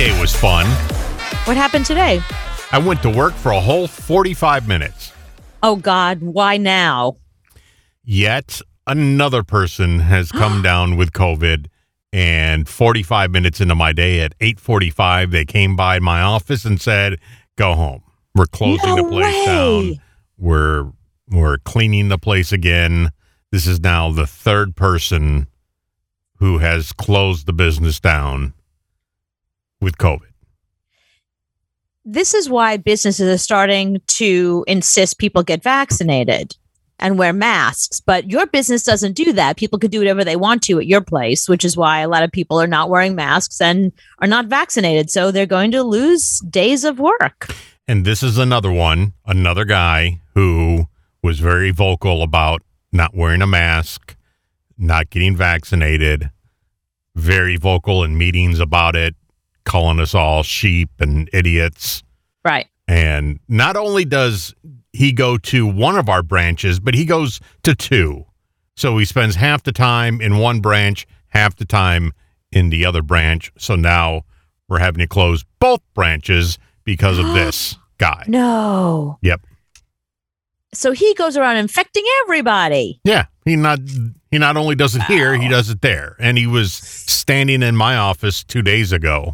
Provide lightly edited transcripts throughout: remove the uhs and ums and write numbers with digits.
day was fun. What happened today? I went to work for a whole 45 minutes. Oh, God. Why now? Yet another person has come down with COVID, and 45 minutes into my day at 8:45, they came by my office and said, go home. We're closing the place down. We're cleaning the place again. This is now the third person who has closed the business down with COVID. This is why businesses are starting to insist people get vaccinated and wear masks. But your business doesn't do that. People could do whatever they want to at your place, which is why a lot of people are not wearing masks and are not vaccinated. So they're going to lose days of work. And this is another guy who was very vocal about not wearing a mask, not getting vaccinated, very vocal in meetings about it, calling us all sheep and idiots. Right. And not only does he go to one of our branches, but he goes to two. So he spends half the time in one branch, half the time in the other branch. So now we're having to close both branches because of this guy. No. Yep. So he goes around infecting everybody. Yeah. He not only does it here, he does it there. And he was standing in my office 2 days ago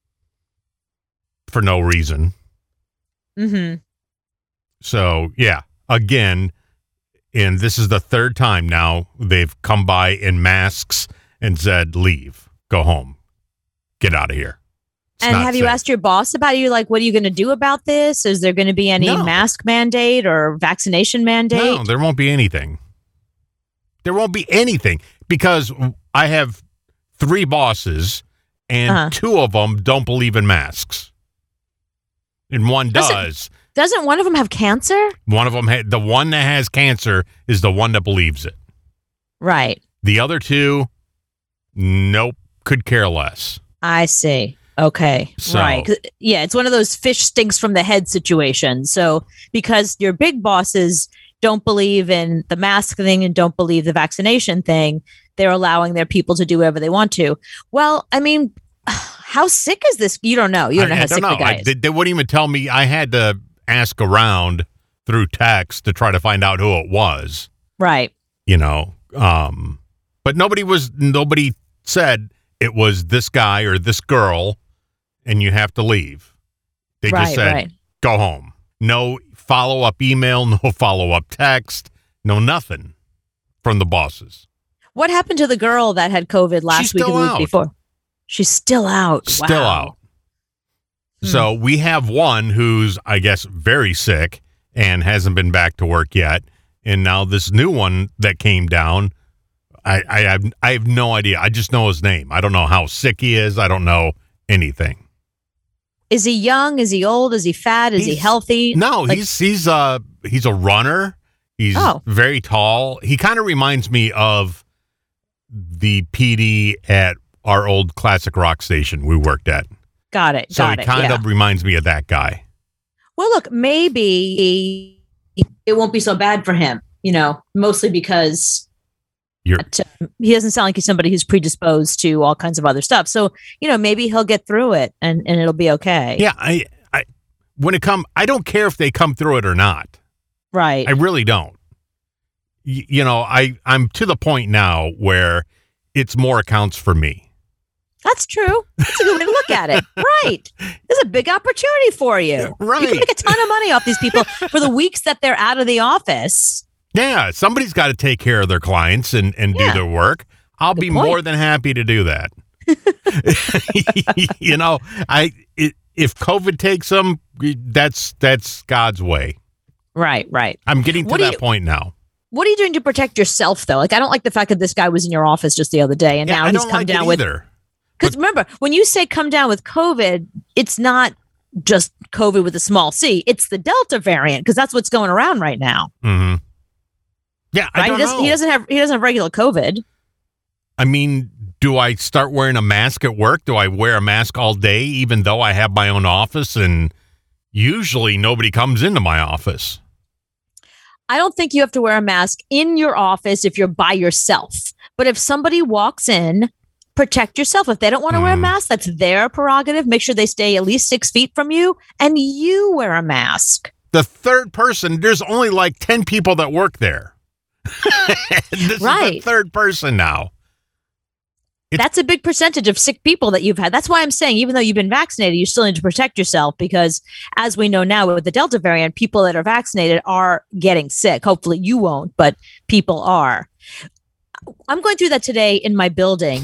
for no reason. Mm-hmm. So, yeah, again, and this is the third time now they've come by in masks and said, leave, go home, get out of here. And have you asked your boss about it? Like, what are you going to do about this? Is there going to be any mask mandate or vaccination mandate? No, there won't be anything. There won't be anything because I have 3 bosses and 2 of them don't believe in masks. And one does. Doesn't one of them have cancer? One of them, the one that has cancer is the one that believes it. Right. The other 2, nope, could care less. I see. Okay. So, right. Yeah, it's one of those fish stinks from the head situations. So because your big bosses don't believe in the mask thing and don't believe the vaccination thing, they're allowing their people to do whatever they want to. Well, I mean, how sick is this? You don't know. You don't know how sick the guy is. They wouldn't even tell me. I had to ask around through text to try to find out who it was. Right. You know, but nobody said it was this guy or this girl and you have to leave. They just said, go home. No follow-up email, no follow-up text, no nothing from the bosses. What happened to the girl that had COVID last week and the week before? She's still out. Still out. So we have one who's, I guess, very sick and hasn't been back to work yet. And now this new one that came down, I have no idea. I just know his name. I don't know how sick he is. I don't know anything. Is he young? Is he old? Is he fat? Is he healthy? No, he's a runner. He's very tall. He kind of reminds me of the PD at our old classic rock station we worked at. Got it. So he kind of reminds me of that guy. Well, look, maybe it won't be so bad for him, mostly because he doesn't sound like he's somebody who's predisposed to all kinds of other stuff. So, maybe he'll get through it and it'll be okay. Yeah. I don't care if they come through it or not. Right. I really don't. I'm to the point now where it's more accounts for me. That's true. That's a good way to look at it. Right. There's a big opportunity for you. Right. You can make a ton of money off these people for the weeks that they're out of the office. Yeah. Somebody's got to take care of their clients and do their work. I'll be more than happy to do that. If COVID takes them, that's God's way. Right. I'm getting to that point now. What are you doing to protect yourself, though? Like, I don't like the fact that this guy was in your office just the other day, and now he's come down with. Because remember, when you say come down with COVID, it's not just COVID with a small c. It's the Delta variant, because that's what's going around right now. Mm-hmm. Yeah, I don't know. He doesn't have regular COVID. I mean, do I start wearing a mask at work? Do I wear a mask all day, even though I have my own office? And usually nobody comes into my office. I don't think you have to wear a mask in your office if you're by yourself. But if somebody walks in protect yourself. If they don't want to wear a mask, that's their prerogative. Make sure they stay at least 6 feet from you, and you wear a mask. The third person, there's only like 10 people that work there. This Right. is the third person now. That's a big percentage of sick people that you've had. That's why I'm saying, even though you've been vaccinated, you still need to protect yourself, because as we know now with the Delta variant, people that are vaccinated are getting sick. Hopefully you won't, but people are. I'm going through that today in my building.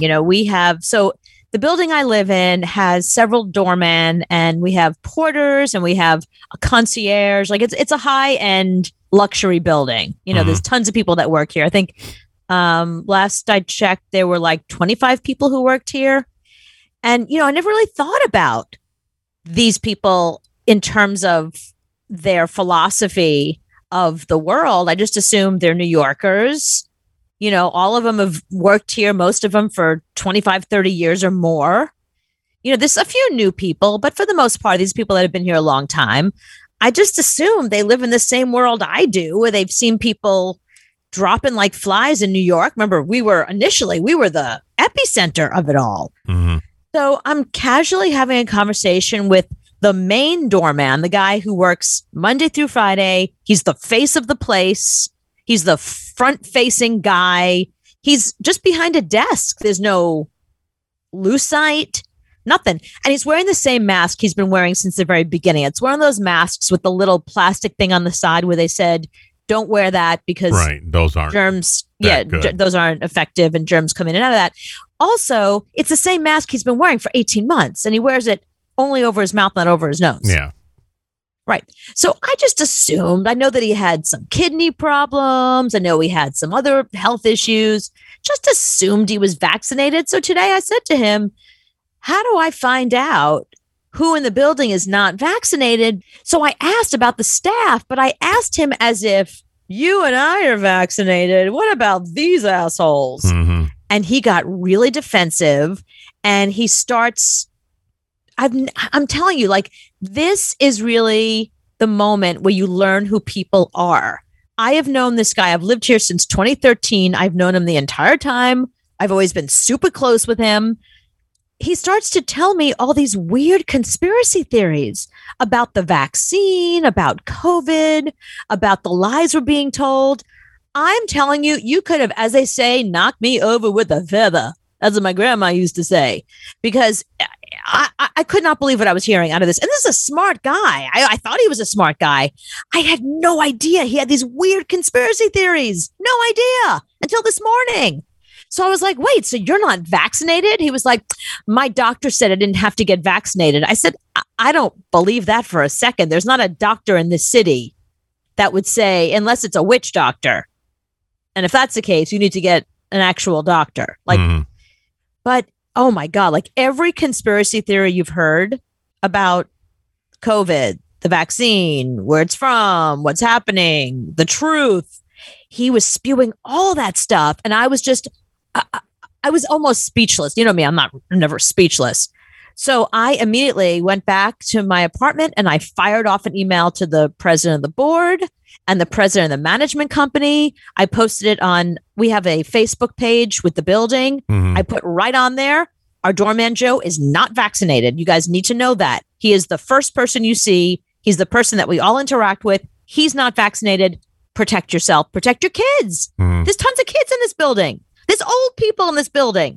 So the building I live in has several doormen, and we have porters, and we have a concierge. Like it's a high-end luxury building. There's tons of people that work here. I think last I checked, there were like 25 people who worked here. And, I never really thought about these people in terms of their philosophy of the world. I just assumed they're New Yorkers. All of them have worked here, most of them for 25, 30 years or more. There's a few new people, but for the most part, these people that have been here a long time, I just assume they live in the same world I do, where they've seen people dropping like flies in New York. Remember, we were the epicenter of it all. Mm-hmm. So I'm casually having a conversation with the main doorman, the guy who works Monday through Friday. He's the face of the place. He's the front-facing guy. He's just behind a desk. There's no lucite, nothing. And he's wearing the same mask he's been wearing since the very beginning. It's one of those masks with the little plastic thing on the side where they said, don't wear that because those aren't germs. good. Those aren't effective, and germs come in and out of that. Also, it's the same mask he's been wearing for 18 months, and he wears it only over his mouth, not over his nose. Yeah. Right. So I just assumed, I know that he had some kidney problems. I know he had some other health issues, just assumed he was vaccinated. So today I said to him, how do I find out who in the building is not vaccinated? So I asked about the staff, but I asked him as if, you and I are vaccinated. What about these assholes? Mm-hmm. And he got really defensive, and he starts, I'm telling you, like, this is really the moment where you learn who people are. I have known this guy. I've lived here since 2013. I've known him the entire time. I've always been super close with him. He starts to tell me all these weird conspiracy theories about the vaccine, about COVID, about the lies we're being told. I'm telling you, you could have, as they say, knocked me over with a feather. That's what my grandma used to say, because I could not believe what I was hearing out of this. And this is a smart guy. I thought he was a smart guy. I had no idea he had these weird conspiracy theories. No idea until this morning. So I was like, wait, so you're not vaccinated? He was like, my doctor said I didn't have to get vaccinated. I said, I don't believe that for a second. There's not a doctor in this city that would say, unless it's a witch doctor. And if that's the case, you need to get an actual doctor. But oh my God, like every conspiracy theory you've heard about COVID, the vaccine, where it's from, what's happening, the truth, he was spewing all that stuff. And I was just, I was almost speechless. You know me, I'm never speechless. So I immediately went back to my apartment and I fired off an email to the president of the board and the president of the management company. I posted it on, we have a Facebook page with the building. Mm-hmm. I put right on there, our doorman Joe is not vaccinated. You guys need to know that. He is the first person you see. He's the person that we all interact with. He's not vaccinated. Protect yourself. Protect your kids. Mm-hmm. There's tons of kids in this building. There's old people in this building.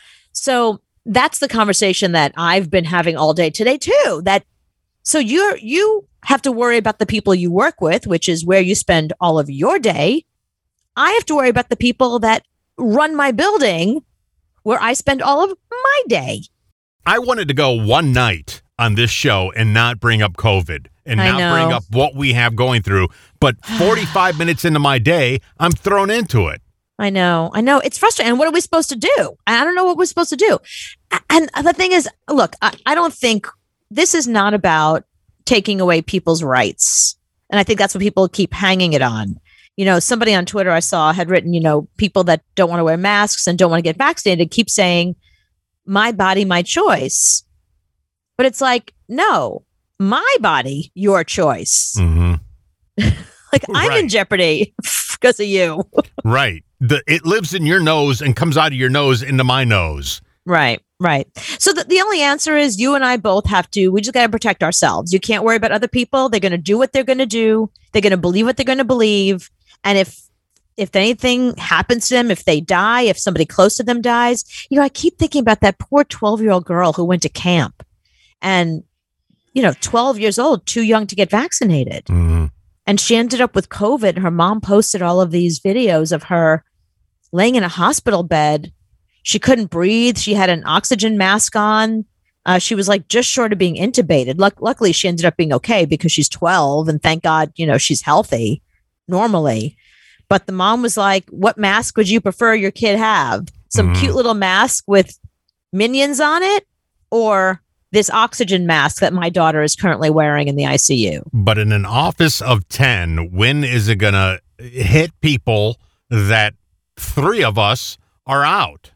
So that's the conversation that I've been having all day today too. So you have to worry about the people you work with, which is where you spend all of your day. I have to worry about the people that run my building, where I spend all of my day. I wanted to go one night on this show and not bring up COVID and not bring up what we have going through. But 45 minutes into my day, I'm thrown into it. I know. It's frustrating. And what are we supposed to do? I don't know what we're supposed to do. And the thing is, look, I don't think this is not about taking away people's rights. And I think that's what people keep hanging it on. Somebody on Twitter I saw had written, people that don't want to wear masks and don't want to get vaccinated keep saying, my body, my choice. But it's like, no, my body, your choice. Mm-hmm. I'm in jeopardy because of you. Right. It lives in your nose and comes out of your nose into my nose. Right, right. So the only answer is you and I both we just got to protect ourselves. You can't worry about other people. They're going to do what they're going to do. They're going to believe what they're going to believe. And if anything happens to them, if they die, if somebody close to them dies, I keep thinking about that poor 12-year-old girl who went to camp and, 12 years old, too young to get vaccinated. Mm-hmm. And she ended up with COVID. Her mom posted all of these videos of her laying in a hospital bed. She couldn't breathe. She had an oxygen mask on. She was like just short of being intubated. Luckily, she ended up being okay because she's 12 and thank God, she's healthy normally. But the mom was like, what mask would you prefer your kid have? Some cute little mask with minions on it or this oxygen mask that my daughter is currently wearing in the ICU? But in an office of 10, when is it going to hit people that 3 of us are out?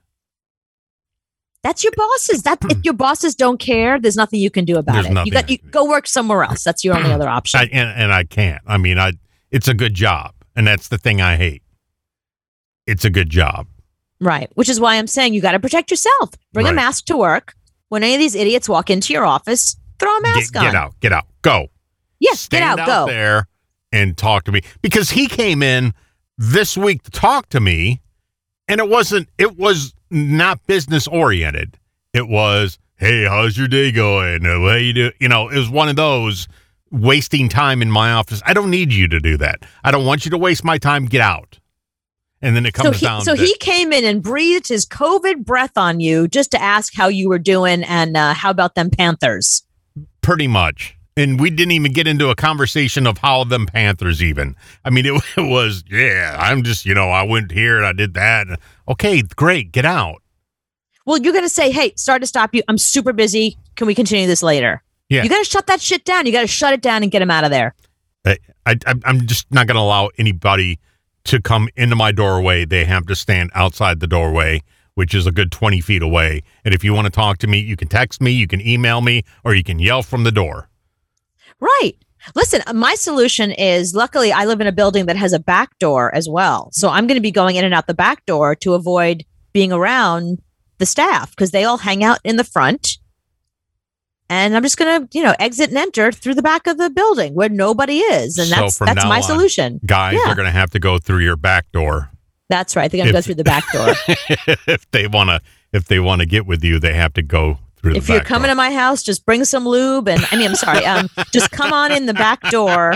That's your bosses. If your bosses don't care, there's nothing you can do about it. You go work somewhere else. That's your only other option. And I can't. I mean, it's a good job, and that's the thing I hate. It's a good job, right? Which is why I'm saying you got to protect yourself. Bring a mask to work. When any of these idiots walk into your office, throw a mask on. Get out, go. Yes, Stand get out, go there and talk to me because he came in this week to talk to me, and it was not business oriented. It was, hey, how's your day going? How you do? It was one of those wasting time in my office. I don't need you to do that. I don't want you to waste my time. Get out. And then it comes down. So he came in and breathed his COVID breath on you just to ask how you were doing and how about them Panthers? Pretty much. And we didn't even get into a conversation of how them Panthers even. I mean, it was, I'm just, I went here and I did that. Okay, great. Get out. Well, you're going to say, hey, sorry to stop you. I'm super busy. Can we continue this later? Yeah. You got to shut that shit down. You got to shut it down and get him out of there. I'm just not going to allow anybody to come into my doorway. They have to stand outside the doorway, which is a good 20 feet away. And if you want to talk to me, you can text me, you can email me, or you can yell from the door. Right. Listen, my solution is, luckily, I live in a building that has a back door as well. So I'm going to be going in and out the back door to avoid being around the staff because they all hang out in the front. And I'm just going to, exit and enter through the back of the building where nobody is. And that's my solution. Guys are going to have to go through your back door. That's right. They're going to go through the back door. If they want to get with you, they have to go through the back door. If you're coming to my house, just bring some lube and I'm sorry. Just come on in the back door.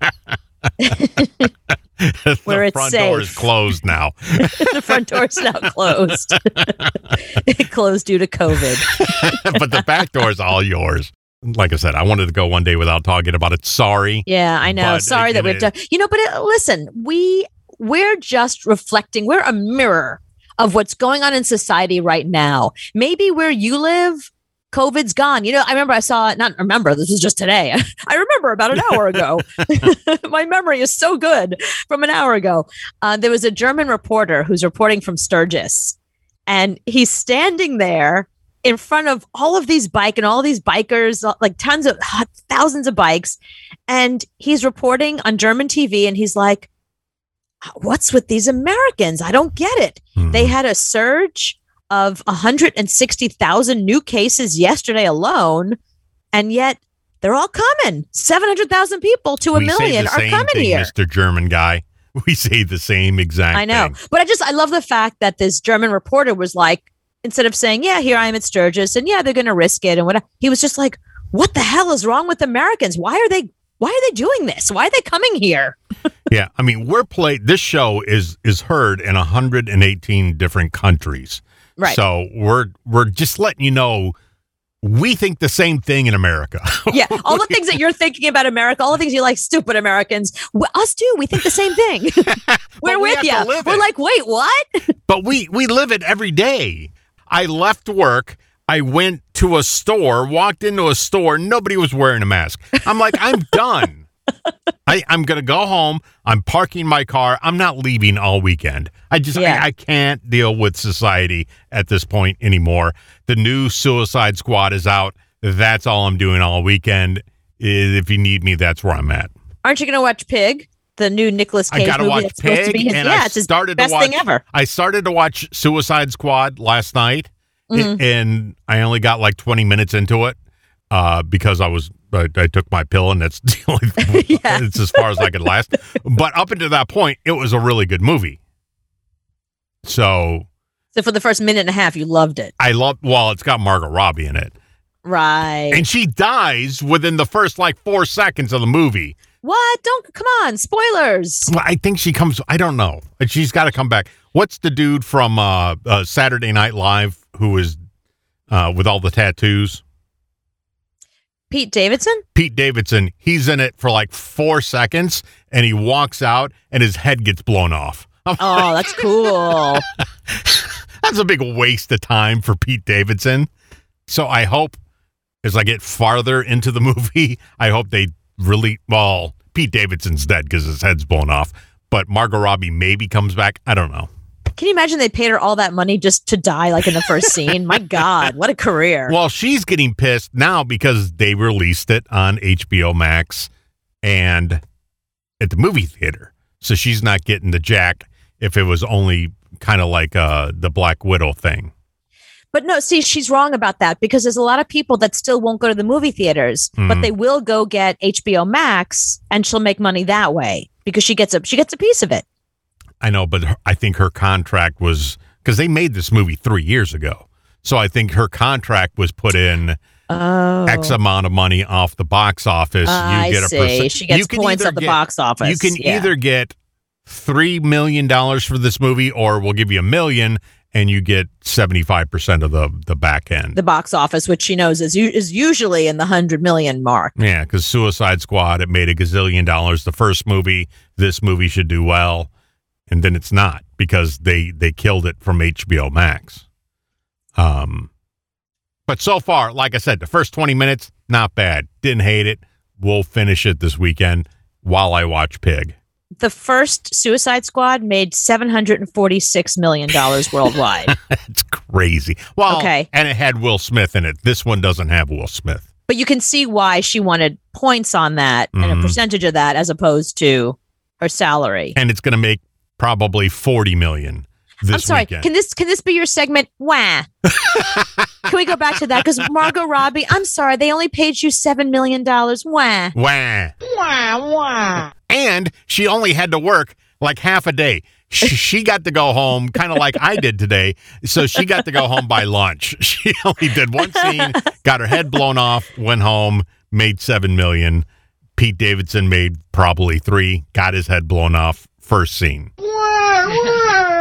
Where it's safe. The front door is closed now. The front door is now closed. It closed due to COVID. But the back door is all yours. Like I said, I wanted to go one day without talking about it. Sorry. Yeah, I know. Sorry that we've done. But listen, we're just reflecting. We're a mirror of what's going on in society right now. Maybe where you live, COVID's gone. I remember this was just today. I remember about an hour ago. My memory is so good from an hour ago. There was a German reporter who's reporting from Sturgis, and he's standing there in front of all of these bikers, like thousands of bikes. And he's reporting on German TV and he's like, what's with these Americans? I don't get it. Mm-hmm. They had a surge of 160,000 new cases yesterday alone, and yet they're all coming. 700,000 people to a million are coming here. Mr. German guy, we say the same exact thing. I know, but I love the fact that this German reporter was like, instead of saying, yeah, here I am at Sturgis, and yeah, they're going to risk it, and whatever, he was just like, what the hell is wrong with Americans? Why are they doing this? Why are they coming here? Yeah, I mean, this show is heard in 118 different countries. Right. So we're just letting you know we think the same thing in America. Yeah, all the things that you're thinking about America, all the things you like, stupid Americans, us too. We think the same thing. We're with you. We're like, wait, what? But we live it every day. I left work. I went to a store, walked into a store. Nobody was wearing a mask. I'm like, I'm done. I'm going to go home. I'm parking my car. I'm not leaving all weekend. I can't deal with society at this point anymore. The new Suicide Squad is out. That's all I'm doing all weekend. If you need me, that's where I'm at. Aren't you going to watch Pig? The new Nicolas Cage movie. I got to watch Pig, it's his best thing ever. I started to watch Suicide Squad last night, and I only got like 20 minutes into it because I took my pill, and that's the only it's as far as I could last. But up until that point, it was a really good movie. So for the first minute and a half, you loved it. It's got Margot Robbie in it. Right. And she dies within the first like 4 seconds of the movie. What? Come on, spoilers. Well, I think she comes, I don't know. She's got to come back. What's the dude from Saturday Night Live who is with all the tattoos? Pete Davidson? Pete Davidson. He's in it for like 4 seconds, and he walks out, and his head gets blown off. Oh, that's cool. That's a big waste of time for Pete Davidson. So I hope, as I get farther into the movie, I hope they really, well, Pete Davidson's dead because his head's blown off, but Margot Robbie maybe comes back. I don't know. Can you imagine they paid her all that money just to die like in the first scene? My God, what a career. Well, she's getting pissed now because they released it on HBO Max and at the movie theater. So she's not getting the jack if it was only kind of like the Black Widow thing. But no, see, she's wrong about that because there's a lot of people that still won't go to the movie theaters, but they will go get HBO Max, and she'll make money that way because she gets a piece of it. I know, but I think her contract was, because they made this movie 3 years ago. So I think her contract was put in X amount of money off the box office. I see. She gets points off the box office. You can either get $3 million for this movie, or we'll give you $1 million and you get 75% of the back end. The box office, which she knows is usually in the 100 million mark. Yeah, because Suicide Squad, it made $1 gazillion the first movie. This movie should do well. And then it's not because they killed it from HBO Max. But so far, like I said, the first 20 minutes, not bad. Didn't hate it. We'll finish it this weekend while I watch Pig. The first Suicide Squad made $746 million worldwide. That's crazy. Well, okay. And it had Will Smith in it. This one doesn't have Will Smith. But you can see why she wanted points on that and a percentage of that as opposed to her salary. And it's going to make probably $40 million this weekend. Can this be your segment? Wah. Can we go back to that? Because Margot Robbie, I'm sorry, they only paid you $7 million. Wah. Wah. Wah, wah. And she only had to work like half a day. She got to go home kind of like I did today. So she got to go home by lunch. She only did one scene, got her head blown off, went home, made $7 million. Pete Davidson made probably $3 million, got his head blown off. First scene.